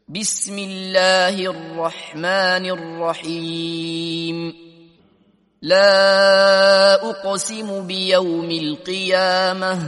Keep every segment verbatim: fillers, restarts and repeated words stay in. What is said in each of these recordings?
بسم الله الرحمن الرحيم لا أقسم بيوم القيامة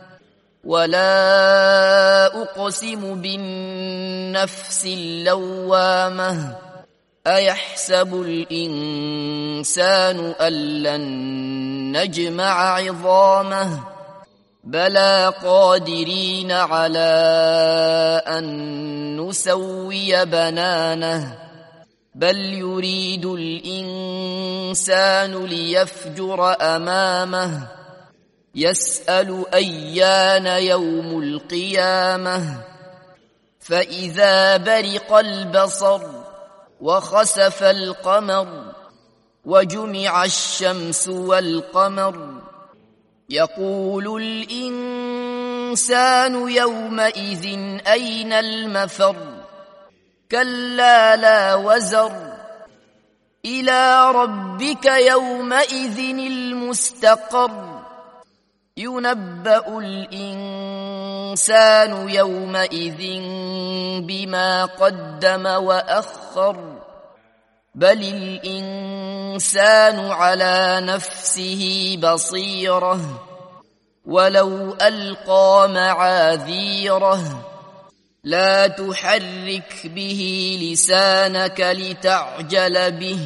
ولا أقسم بالنفس اللوامة أيحسب الإنسان أن لن نجمع عظامه بلى قادرين على أن نسوي بنانه بل يريد الإنسان ليفجر أمامه يسأل أيان يوم القيامة فإذا برق البصر وخسف القمر وجمع الشمس والقمر يقول الإنسان يومئذ أين المفر كلا لا وزر إلى ربك يومئذ المستقر ينبأ الإنسان يومئذ بما قدم وأخر بل الإنسان على نفسه بصيرة ولو ألقى معاذيره لا تحرك به لسانك لتعجل به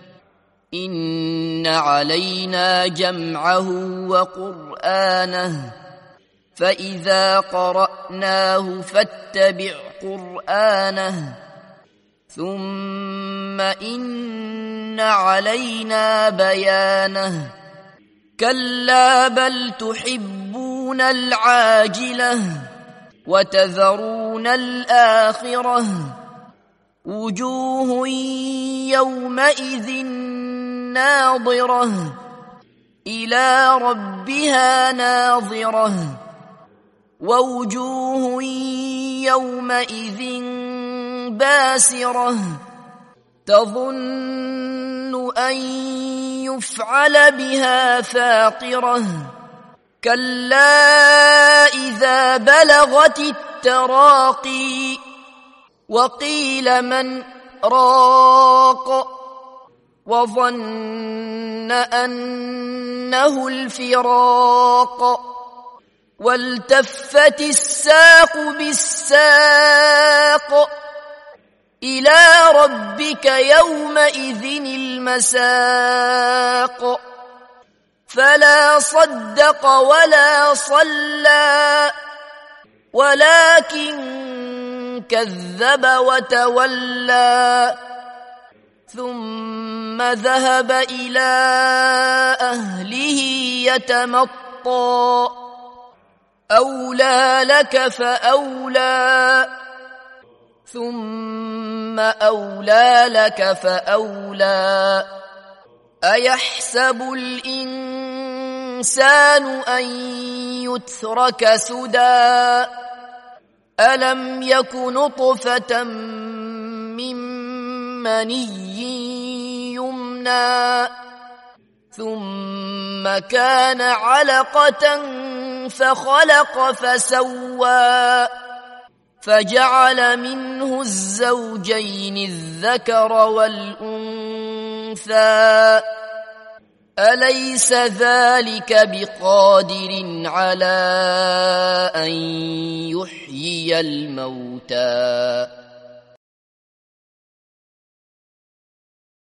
إن علينا جمعه وقرآنه فإذا قرأناه فاتبع قرآنه ثم إن علينا بيانه كلا بل تحبون العاجلة وتذرون الآخرة وجوه يومئذ ناظرة إلى ربها ناظرة ووجوه يومئذ باسرة تظن أن يفعل بها فاقرة كلا إذا بلغت التراقي وقيل من راق وظن أنه الفراق والتفت الساق بالساق إلى ربك يومئذ المساق فلا صدق ولا صلى ولكن كذب وتولى ثم ذهب إلى أهله يتمطى أولى لك فأولى ثم أولى لك فأولى أيحسب الإنسان أن يترك سدى ألم يك نطفة من مني يمنى ثم كان علقة فخلق فسوى فجعل منه الزوجين الذكر والأنثى أليس ذلك بقادر على أن يحيي الموتى